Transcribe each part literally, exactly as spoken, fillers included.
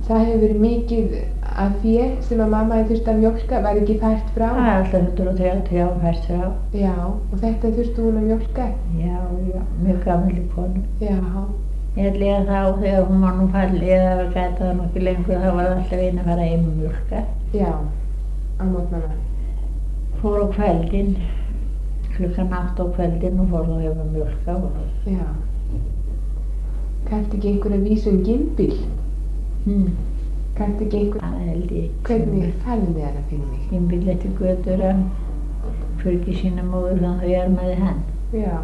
Það hefur verið mikið af fé sem að mamma þurfti að mjólka, var ekki fært frá? Það er alltaf hundrað þrjátíu fært frá. Já, og þetta þurfti hún að mjólka? Já, já, mjög gamalli konu. Já. Ég held ég að þá þegar hún var nú fallið eða gæti það nú ekki lengur, þá var það alltaf einn að fara heim og mjólka. Já, á mótnana. Fór á kveldin, klukkan átta á kveldin og fór þá heim að mjólka. Já. Kanntu ekki einhverja vísu um Gimbil? Hmm. Kanntu ekki einhverja? Það held ég ekki. Hvernig færðu þið hana fyrir mig? Gimbil eftir götur að fylgi sína móður þannig að ég armaði hann. Já.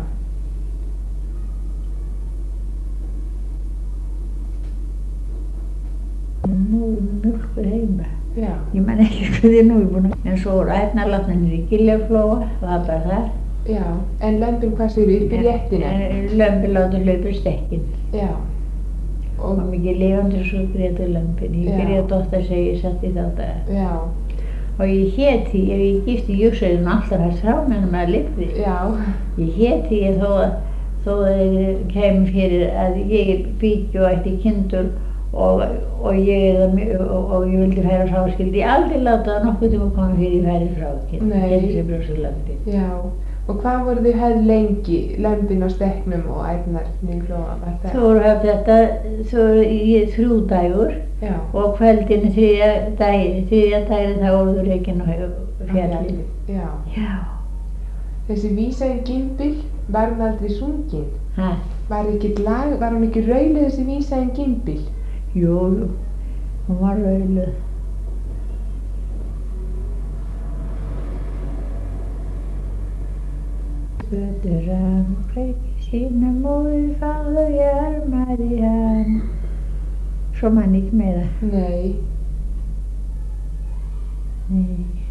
Nú er mjólkur heima. Já. Ég man ekki hvað ég nú er búin að... En svo voru ætnarlatnir í Giljaflóa, það var bara þar. Já, en lömbin hvað séu upp í réttina? Lömbin látu hlaupa stekkin. Já. Og var mikið lifandi svo grétu lömbin. Ég grét oft að segja ég satt í þá daga. Já. Og ég hét því, ef ég gifti júksaði hún alltaf hægt frá meðan maður lifði. Já. Ég hét því þó að þó að ég kem fyrir að ég er bíki og ætti kindur og, og, ég er, og, og ég vildi færa frá, skildi ég aldrei láta það nokkuð til að koma fyrir ég færi frá kind. Nei. Þessi brjósa lömbin. Já. Og hvað voru þið höfð lengi, lömbin á stekknum og ætnarnir í Flóa? Þau voru höfð þetta, þau voru í þrjú dagur. Já. Og kveldinu þriðja daginn, þriðja daginn þá voru þau rekin á fjallinu. Já. Já. Þessi vísa um Gimbil, var hún aldrei sungin? Hæ? Var ekki lag, var hún ekki rauluð þessi vísa um Gimbil? Jú, jú, hún var rauluð. Götur hann, fylgi sína móður fáðu ég armaði hann. Svo man ekki meira. Nei. Nei.